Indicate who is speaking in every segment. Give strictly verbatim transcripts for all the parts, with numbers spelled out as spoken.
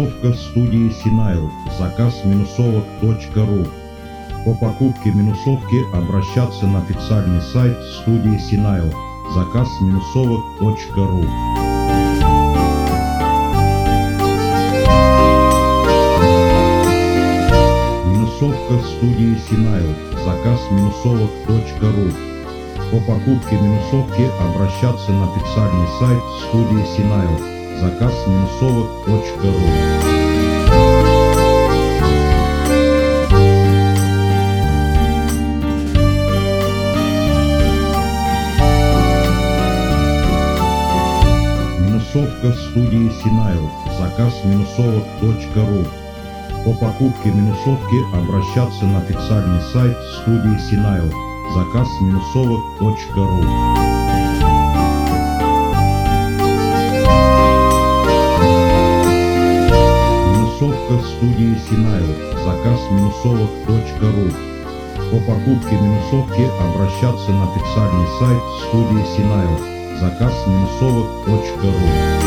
Speaker 1: Минусовка студии Синайл. Заказ минусовок точка ру. По покупке минусовки обращаться на официальный сайт студии Синайл. Заказ минусовок точка ру. Минусовка студии Синайл. Заказ минусовок точка ру. По покупке минусовки обращаться на официальный сайт студии Синайл. Заказ минусовок точка ру. Минусовка студии Синайл. Заказ минусовок точка ру. По покупке минусовки обращаться на официальный сайт студии Синайл. Заказ минусовок точка ру. Минусовка студии Синайл. Заказ минусовок точка ру. По покупке минусовки обращаться на официальный сайт студии Синайл. Заказ минусовок точка ру.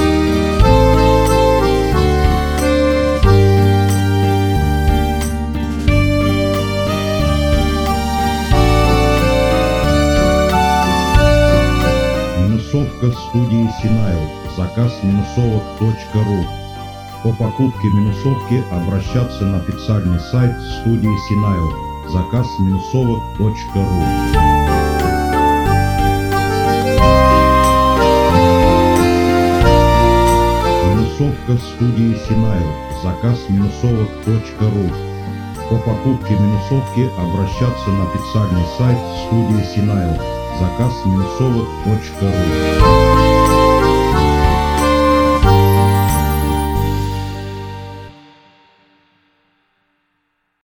Speaker 1: Минусовка студии Синайл. Заказ минусовок точка ру. По покупке минусовки обращаться на официальный сайт студии Синайл. Заказ минусовок точка ру. Минусовка студии Синайл. Заказ минусовок точка ру. По покупке минусовки обращаться на официальный сайт студии Синайл. Заказ минусовок точка ру.